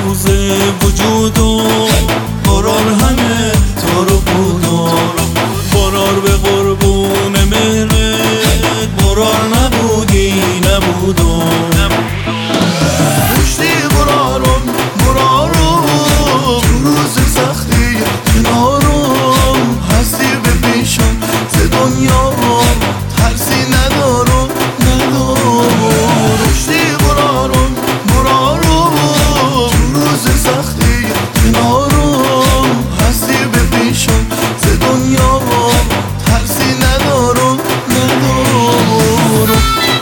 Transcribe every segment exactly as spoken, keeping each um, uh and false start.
سوزه وجودم، قرار همه تو رو بودم، قرار به قربون مهرت، قرار نبودی نبودم. پشتی قرارم قرارم تو روز سختی کنارم، هستی به پیشم ز دنیا ترسی ندارم ندارم. پشتی قرارم قرارم تو روز سختی کنارم، هستی به پیشم ز دنیا ترسی ندارم ندارم.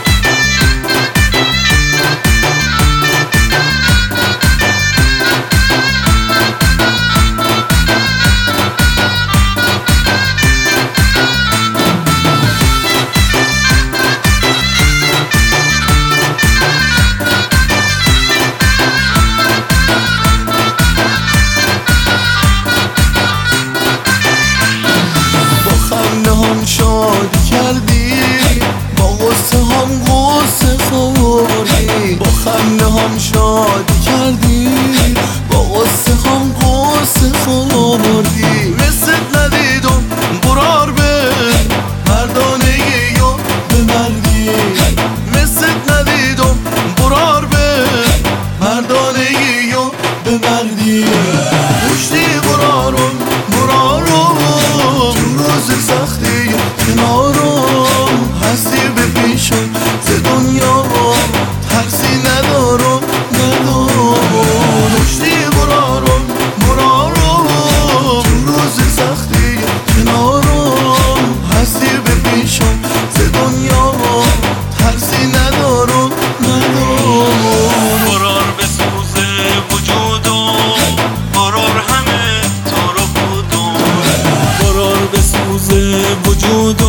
هم شادی کردی، با غصه هم غصه خوردی، با خنده هم شادی کردی، با غصه هم غصه خوردی. مثل ندیدم قرار به مردانگی یا به مرگی، مثل ندیدم قرار به مردانگی یا به مرگی. پشتی قرارم قرارم تو روز سختی کنارم، هستی به پیشم ز دنیا ترسی ندارم ندارم. پشتی قرارم قرارم تو روز سختی کنارم، هستی به پیشم ز دنیا ترسی ندارم ندارم. قرار به سوزه وجودم، قرار همه تو رو بودم، قرار به سوزه وجودم،